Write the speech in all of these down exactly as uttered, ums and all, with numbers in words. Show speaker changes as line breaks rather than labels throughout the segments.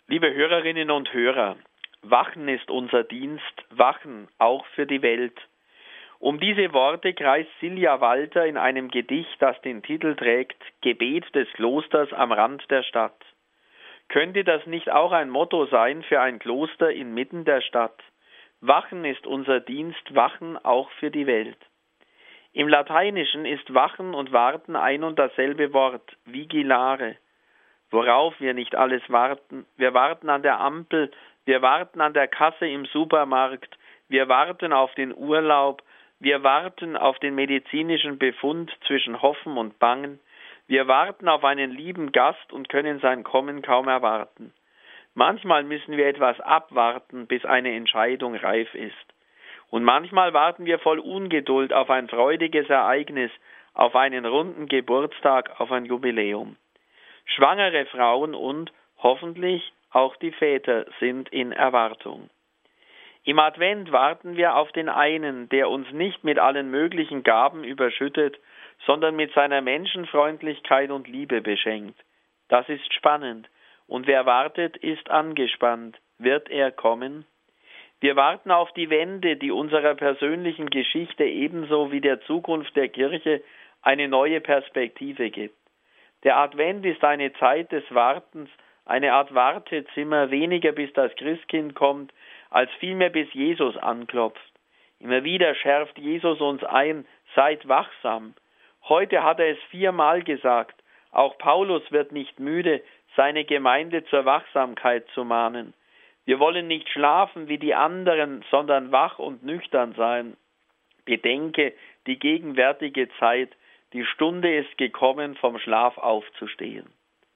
Liebe Hörerinnen und Hörer, Wachen ist unser Dienst, Wachen auch für die Welt. Um diese Worte kreist Silja Walter in einem Gedicht, das den Titel trägt Gebet des Klosters am Rand der Stadt. Könnte das nicht auch ein Motto sein für ein Kloster inmitten der Stadt? Wachen ist unser Dienst, Wachen auch für die Welt. Im Lateinischen ist Wachen und Warten ein und dasselbe Wort, vigilare. Worauf wir nicht alles warten. Wir warten an der Ampel, wir warten an der Kasse im Supermarkt, wir warten auf den Urlaub, wir warten auf den medizinischen Befund zwischen Hoffen und Bangen, wir warten auf einen lieben Gast und können sein Kommen kaum erwarten. Manchmal müssen wir etwas abwarten, bis eine Entscheidung reif ist. Und manchmal warten wir voll Ungeduld auf ein freudiges Ereignis, auf einen runden Geburtstag, auf ein Jubiläum. Schwangere Frauen und hoffentlich auch die Väter sind in Erwartung. Im Advent warten wir auf den einen, der uns nicht mit allen möglichen Gaben überschüttet, sondern mit seiner Menschenfreundlichkeit und Liebe beschenkt. Das ist spannend. Und wer wartet, ist angespannt. Wird er kommen? Wir warten auf die Wende, die unserer persönlichen Geschichte ebenso wie der Zukunft der Kirche eine neue Perspektive gibt. Der Advent ist eine Zeit des Wartens, eine Art Wartezimmer, weniger bis das Christkind kommt, als vielmehr bis Jesus anklopft. Immer wieder schärft Jesus uns ein, seid wachsam. Heute hat er es viermal gesagt. Auch Paulus wird nicht müde, seine Gemeinde zur Wachsamkeit zu mahnen. Wir wollen nicht schlafen wie die anderen, sondern wach und nüchtern sein. Bedenke die gegenwärtige Zeit, die Stunde ist gekommen, vom Schlaf aufzustehen.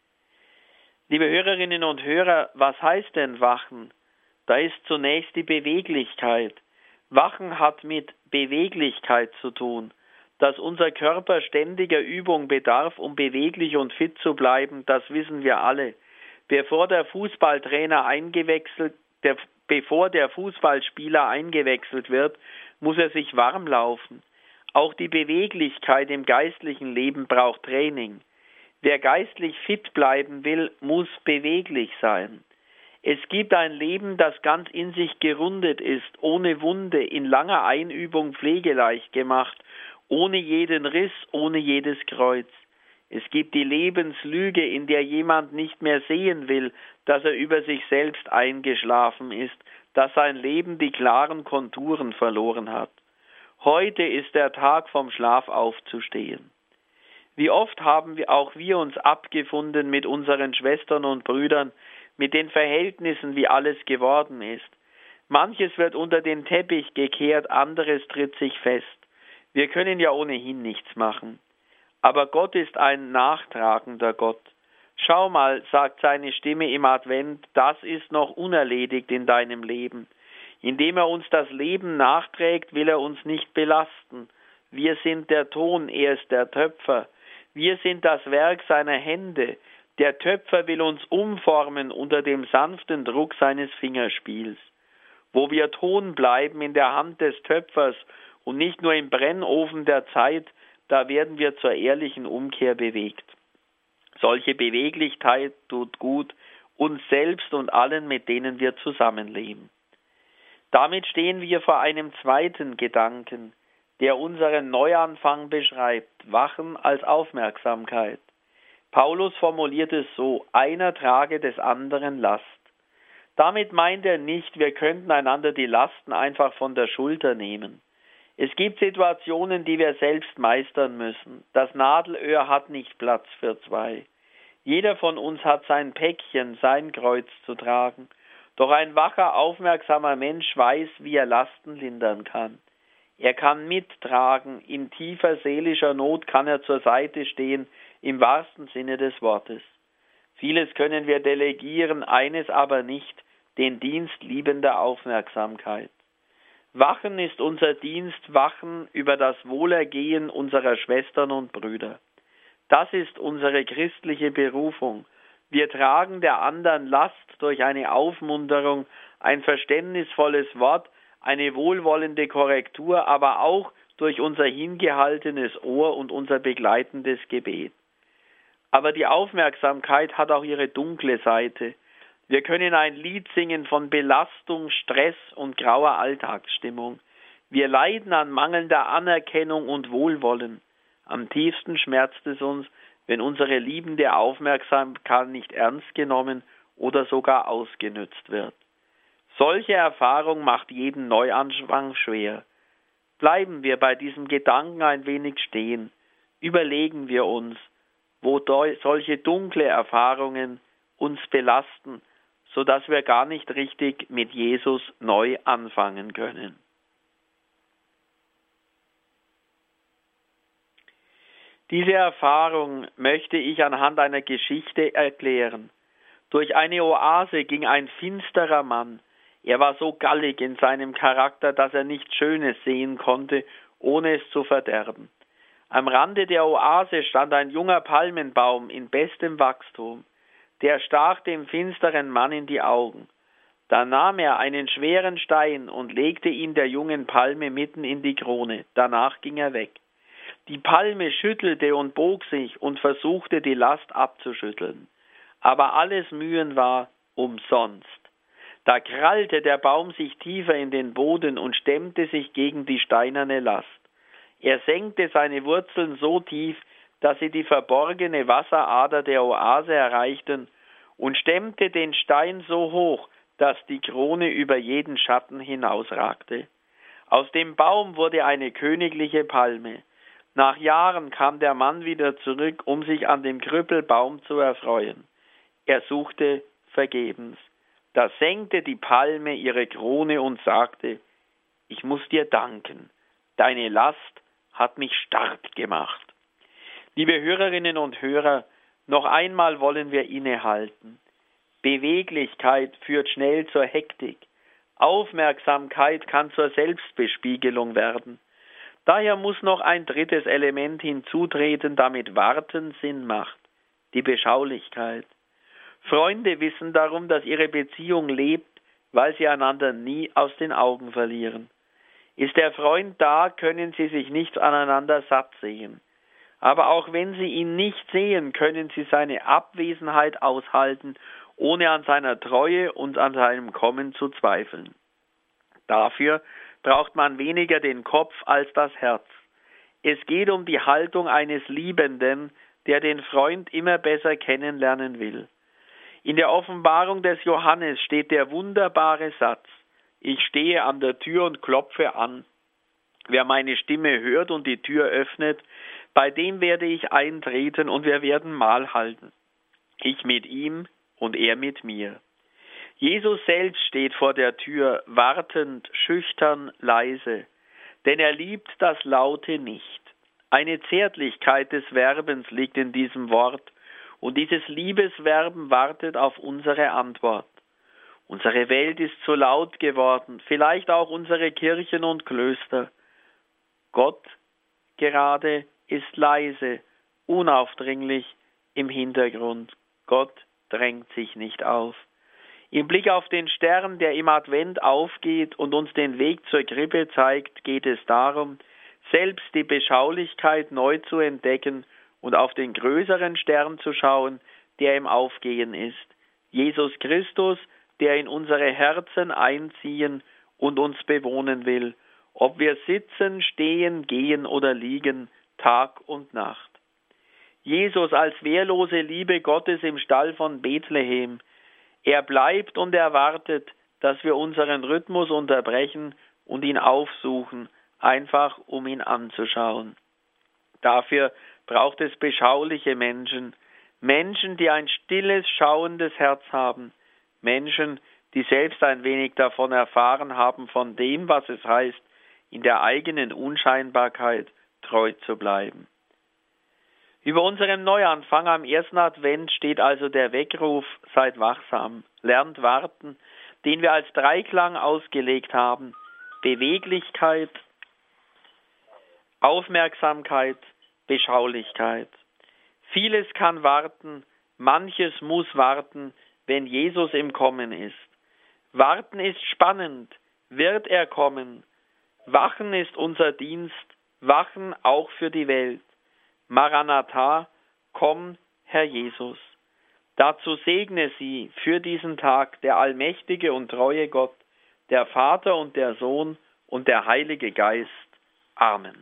Liebe Hörerinnen und Hörer, was heißt denn Wachen? Da ist zunächst die Beweglichkeit. Wachen hat mit Beweglichkeit zu tun. Dass unser Körper ständiger Übung bedarf, um beweglich und fit zu bleiben, das wissen wir alle. Bevor der Fußballtrainer eingewechselt, der, bevor der Fußballspieler eingewechselt wird, muss er sich warm laufen. Auch die Beweglichkeit im geistlichen Leben braucht Training. Wer geistlich fit bleiben will, muss beweglich sein. Es gibt ein Leben, das ganz in sich gerundet ist, ohne Wunde, in langer Einübung pflegeleicht gemacht, ohne jeden Riss, ohne jedes Kreuz. Es gibt die Lebenslüge, in der jemand nicht mehr sehen will, dass er über sich selbst eingeschlafen ist, dass sein Leben die klaren Konturen verloren hat. Heute ist der Tag, vom Schlaf aufzustehen. Wie oft haben wir auch wir uns abgefunden mit unseren Schwestern und Brüdern, mit den Verhältnissen, wie alles geworden ist. Manches wird unter den Teppich gekehrt, anderes tritt sich fest. Wir können ja ohnehin nichts machen. Aber Gott ist ein nachtragender Gott. Schau mal, sagt seine Stimme im Advent, das ist noch unerledigt in deinem Leben. Indem er uns das Leben nachträgt, will er uns nicht belasten. Wir sind der Ton, er ist der Töpfer. Wir sind das Werk seiner Hände. Der Töpfer will uns umformen unter dem sanften Druck seines Fingerspiels. Wo wir Ton bleiben in der Hand des Töpfers und nicht nur im Brennofen der Zeit, da werden wir zur ehrlichen Umkehr bewegt. Solche Beweglichkeit tut gut uns selbst und allen, mit denen wir zusammenleben. Damit stehen wir vor einem zweiten Gedanken, der unseren Neuanfang beschreibt, Wachen als Aufmerksamkeit. Paulus formuliert es so, einer trage des anderen Last. Damit meint er nicht, wir könnten einander die Lasten einfach von der Schulter nehmen. Es gibt Situationen, die wir selbst meistern müssen. Das Nadelöhr hat nicht Platz für zwei. Jeder von uns hat sein Päckchen, sein Kreuz zu tragen. Doch ein wacher, aufmerksamer Mensch weiß, wie er Lasten lindern kann. Er kann mittragen, in tiefer seelischer Not kann er zur Seite stehen, im wahrsten Sinne des Wortes. Vieles können wir delegieren, eines aber nicht, den Dienst liebender Aufmerksamkeit. Wachen ist unser Dienst, Wachen über das Wohlergehen unserer Schwestern und Brüder. Das ist unsere christliche Berufung. Wir tragen der anderen Last durch eine Aufmunterung, ein verständnisvolles Wort, eine wohlwollende Korrektur, aber auch durch unser hingehaltenes Ohr und unser begleitendes Gebet. Aber die Aufmerksamkeit hat auch ihre dunkle Seite. Wir können ein Lied singen von Belastung, Stress und grauer Alltagsstimmung. Wir leiden an mangelnder Anerkennung und Wohlwollen. Am tiefsten schmerzt es uns, wenn unsere liebende Aufmerksamkeit nicht ernst genommen oder sogar ausgenützt wird. Solche Erfahrung macht jeden Neuanfang schwer. Bleiben wir bei diesem Gedanken ein wenig stehen. Überlegen wir uns, wo solche dunkle Erfahrungen uns belasten, sodass wir gar nicht richtig mit Jesus neu anfangen können. Diese Erfahrung möchte ich anhand einer Geschichte erklären. Durch eine Oase ging ein finsterer Mann. Er war so gallig in seinem Charakter, dass er nichts Schönes sehen konnte, ohne es zu verderben. Am Rande der Oase stand ein junger Palmenbaum in bestem Wachstum. Der stach dem finsteren Mann in die Augen. Da nahm er einen schweren Stein und legte ihn der jungen Palme mitten in die Krone. Danach ging er weg. Die Palme schüttelte und bog sich und versuchte, die Last abzuschütteln. Aber alles Mühen war umsonst. Da krallte der Baum sich tiefer in den Boden und stemmte sich gegen die steinerne Last. Er senkte seine Wurzeln so tief, dass sie die verborgene Wasserader der Oase erreichten, und stemmte den Stein so hoch, dass die Krone über jeden Schatten hinausragte. Aus dem Baum wurde eine königliche Palme. Nach Jahren kam der Mann wieder zurück, um sich an dem Krüppelbaum zu erfreuen. Er suchte vergebens. Da senkte die Palme ihre Krone und sagte: Ich muss dir danken, deine Last hat mich stark gemacht. Liebe Hörerinnen und Hörer, noch einmal wollen wir innehalten. Beweglichkeit führt schnell zur Hektik. Aufmerksamkeit kann zur Selbstbespiegelung werden. Daher muss noch ein drittes Element hinzutreten, damit Warten Sinn macht: die Beschaulichkeit. Freunde wissen darum, dass ihre Beziehung lebt, weil sie einander nie aus den Augen verlieren. Ist der Freund da, können sie sich nicht aneinander satt sehen. Aber auch wenn sie ihn nicht sehen, können sie seine Abwesenheit aushalten, ohne an seiner Treue und an seinem Kommen zu zweifeln. Dafür braucht man weniger den Kopf als das Herz. Es geht um die Haltung eines Liebenden, der den Freund immer besser kennenlernen will. In der Offenbarung des Johannes steht der wunderbare Satz: Ich stehe an der Tür und klopfe an. Wer meine Stimme hört und die Tür öffnet, bei dem werde ich eintreten und wir werden Mahl halten. Ich mit ihm und er mit mir. Jesus selbst steht vor der Tür, wartend, schüchtern, leise, denn er liebt das Laute nicht. Eine Zärtlichkeit des Werbens liegt in diesem Wort, und dieses Liebeswerben wartet auf unsere Antwort. Unsere Welt ist zu laut geworden, vielleicht auch unsere Kirchen und Klöster. Gott gerade ist leise, unaufdringlich im Hintergrund. Gott drängt sich nicht auf. Im Blick auf den Stern, der im Advent aufgeht und uns den Weg zur Krippe zeigt, geht es darum, selbst die Beschaulichkeit neu zu entdecken und auf den größeren Stern zu schauen, der im Aufgehen ist. Jesus Christus, der in unsere Herzen einziehen und uns bewohnen will, ob wir sitzen, stehen, gehen oder liegen, Tag und Nacht. Jesus als wehrlose Liebe Gottes im Stall von Bethlehem. Er bleibt und erwartet, dass wir unseren Rhythmus unterbrechen und ihn aufsuchen, einfach um ihn anzuschauen. Dafür braucht es beschauliche Menschen, Menschen, die ein stilles, schauendes Herz haben, Menschen, die selbst ein wenig davon erfahren haben, von dem, was es heißt, in der eigenen Unscheinbarkeit treu zu bleiben. Über unserem Neuanfang am ersten Advent steht also der Weckruf: Seid wachsam, lernt warten, den wir als Dreiklang ausgelegt haben: Beweglichkeit, Aufmerksamkeit, Beschaulichkeit. Vieles kann warten, manches muss warten, wenn Jesus im Kommen ist. Warten ist spannend, wird er kommen. Wachen ist unser Dienst, wachen auch für die Welt. Maranatha, komm, Herr Jesus. Dazu segne sie für diesen Tag der allmächtige und treue Gott, der Vater und der Sohn und der Heilige Geist. Amen.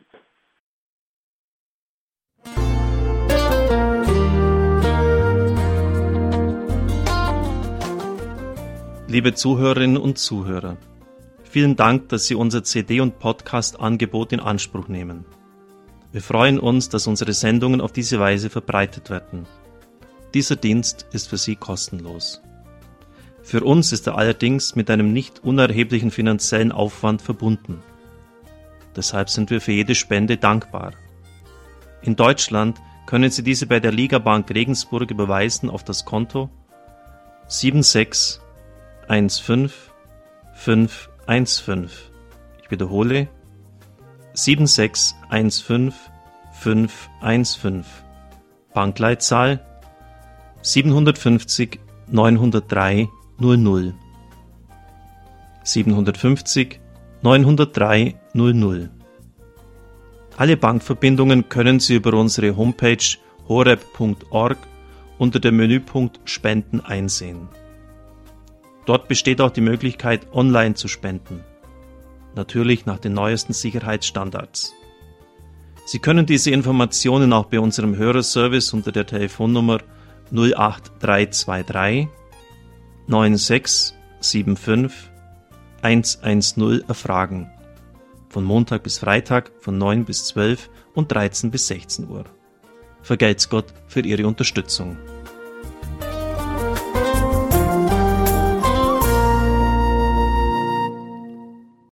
Liebe Zuhörerinnen und Zuhörer, vielen Dank, dass Sie unser C D- und Podcast-Angebot in Anspruch nehmen. Wir freuen uns, dass unsere Sendungen auf diese Weise verbreitet werden. Dieser Dienst ist für Sie kostenlos. Für uns ist er allerdings mit einem nicht unerheblichen finanziellen Aufwand verbunden. Deshalb sind wir für jede Spende dankbar. In Deutschland können Sie diese bei der Ligabank Regensburg überweisen auf das Konto sieben sechs eins fünf fünf eins fünf. Ich wiederhole sieben sechs eins fünf fünf eins fünf. Bankleitzahl siebenhundertfünfzig neunhundertdrei null null. siebenhundertfünfzig neunhundertdrei null null. Alle Bankverbindungen können Sie über unsere Homepage horeb punkt org unter dem Menüpunkt Spenden einsehen. Dort besteht auch die Möglichkeit, online zu spenden. Natürlich nach den neuesten Sicherheitsstandards. Sie können diese Informationen auch bei unserem Hörerservice unter der Telefonnummer null acht drei zwei drei neun sechs sieben fünf eins eins null erfragen. Von Montag bis Freitag von neun bis zwölf und dreizehn bis sechzehn Uhr. Vergelt's Gott für Ihre Unterstützung.